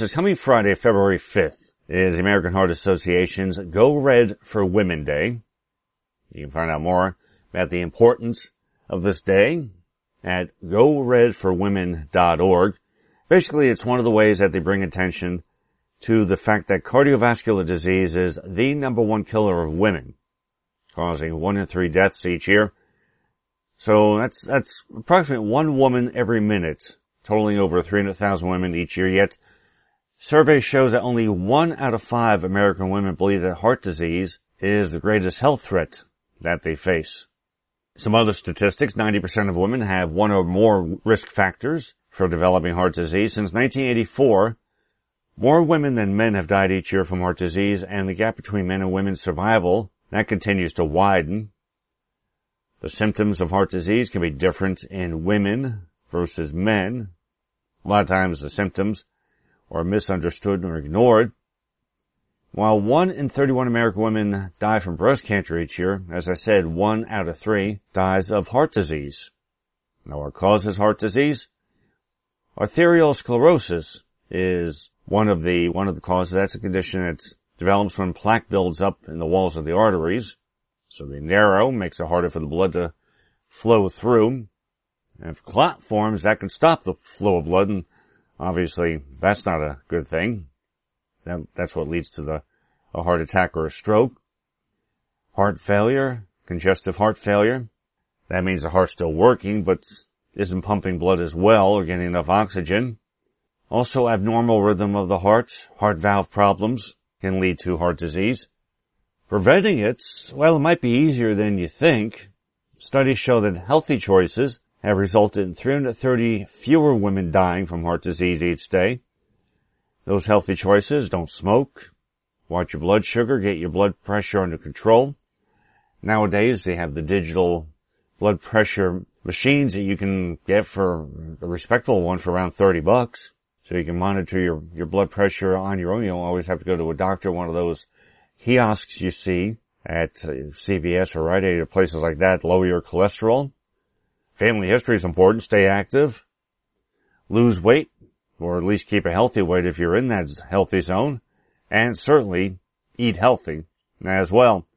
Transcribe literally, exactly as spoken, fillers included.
This coming Friday, February fifth, is the American Heart Association's Go Red for Women Day. You can find out more about the importance of this day at go red for women dot org. Basically, it's one of the ways that they bring attention to the fact that cardiovascular disease is the number one killer of women, causing one in three deaths each year. So that's, that's approximately one woman every minute, totaling over three hundred thousand women each year. Yet, survey shows that only one out of five American women believe that heart disease is the greatest health threat that they face. Some other statistics, ninety percent of women have one or more risk factors for developing heart disease. Since nineteen eighty-four, more women than men have died each year from heart disease, and the gap between men and women's survival, that continues to widen. The symptoms of heart disease can be different in women versus men. A lot of times the symptoms are misunderstood or ignored. While one in thirty-one American women die from breast cancer each year, as I said, one out of three dies of heart disease. Now, what causes heart disease? Arteriosclerosis is one of the, one of the causes. That's a condition that develops when plaque builds up in the walls of the arteries. So they narrow, makes it harder for the blood to flow through. And if clot forms, that can stop the flow of blood, and obviously that's not a good thing. That, that's what leads to the, a heart attack or a stroke. Heart failure, congestive heart failure. That means the heart's still working, but isn't pumping blood as well or getting enough oxygen. Also, abnormal rhythm of the heart, heart valve problems can lead to heart disease. Preventing it, well, it might be easier than you think. Studies show that healthy choices have resulted in three hundred thirty fewer women dying from heart disease each day. Those healthy choices: don't smoke, watch your blood sugar, get your blood pressure under control. Nowadays, they have the digital blood pressure machines that you can get for a respectable one for around thirty bucks. So you can monitor your, your blood pressure on your own. You don't always have to go to a doctor. One of those kiosks you see at C V S or Rite Aid or places like that, lower your cholesterol. Family history is important. Stay active. Lose weight, or at least keep a healthy weight if you're in that healthy zone. And certainly eat healthy as well.